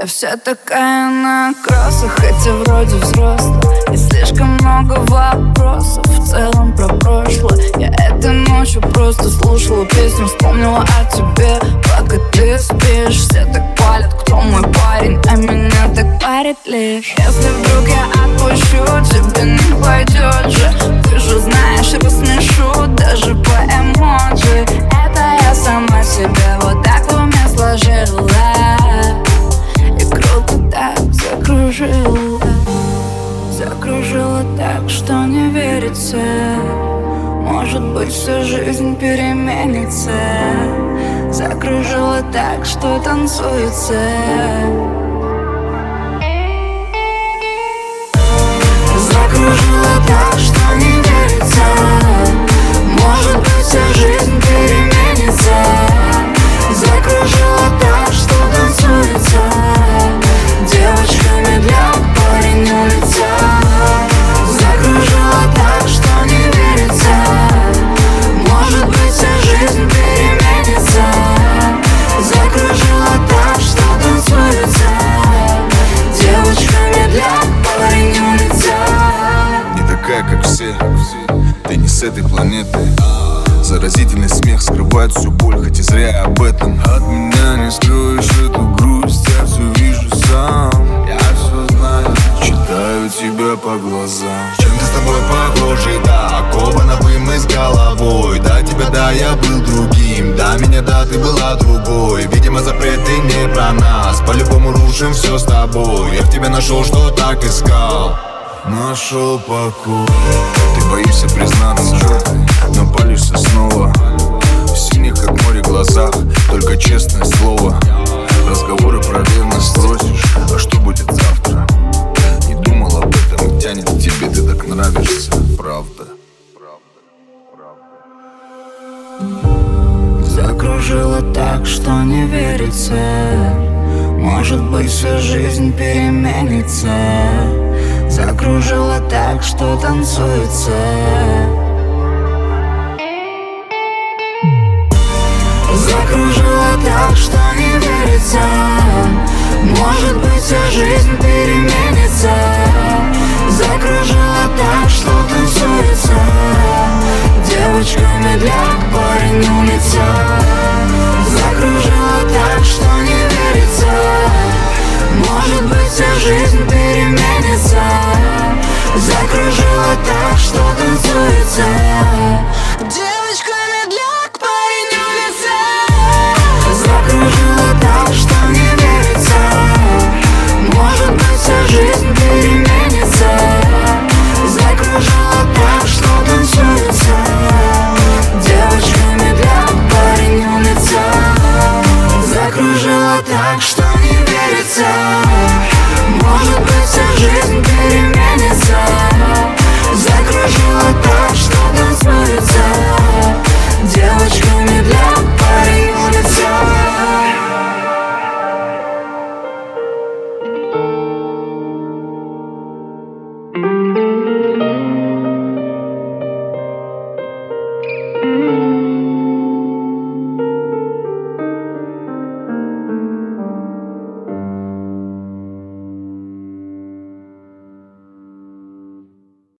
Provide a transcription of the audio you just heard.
вся такая на кроссах, хотя вроде взрослая. И слишком много вопросов в целом про прошлое. Я этой ночью просто слушала песню, вспомнила о тебе, пока ты спишь. Все так палят, кто мой парень, а меня так парит лишь. Если вдруг я отпущу, тебе не пойдет же. Ты же знаешь, рассмешу даже по эмоджи. Это я сама себе вот так в уме сложила. И круто так закружила. Закружила так, что не верится. Может быть, всю жизнь переменится. Закружила так, что танцуется. Закружила так, что не верится. Может быть, вся жизнь переменится. Закружила так, что танцуется. Девочка медляк, парень улица. Закружила так, что не верится. Может быть, вся жизнь переменится. Закружила так, что танцуется. Девочка медляк, парень улица. Не такая, как все, ты не с этой планеты. Заразительный смех скрывает всю боль, хоть и зря я об этом. От меня не скроешь эту грусть, я все вижу сам. Я все знаю, читаю тебя по глазам. Чем-то с тобой похожи, да, окованы мы с головой. До тебя, да, я был другим, до меня, да, ты была другой. Видимо, запреты не про нас, по-любому рушим все с тобой. Я в тебе нашел, что так искал. Нашел покой. Ты боишься признаться, но палишься снова. В синих, как море, глазах только честное слово. Разговоры про ревность спросишь, а что будет завтра? Не думал об этом и тянет к тебе, ты так нравишься, правда. Закружила так, что не верится. Может быть, всю жизнь переменится. Закружила так, что танцуется. Закружила так, что не верится. Может быть, вся жизнь переменится. Закружила так, что танцуется. Девочка медляк, парень улица. Закружила так, что не верится. Может быть, вся жизнь переменится. Закружила так, что танцуется.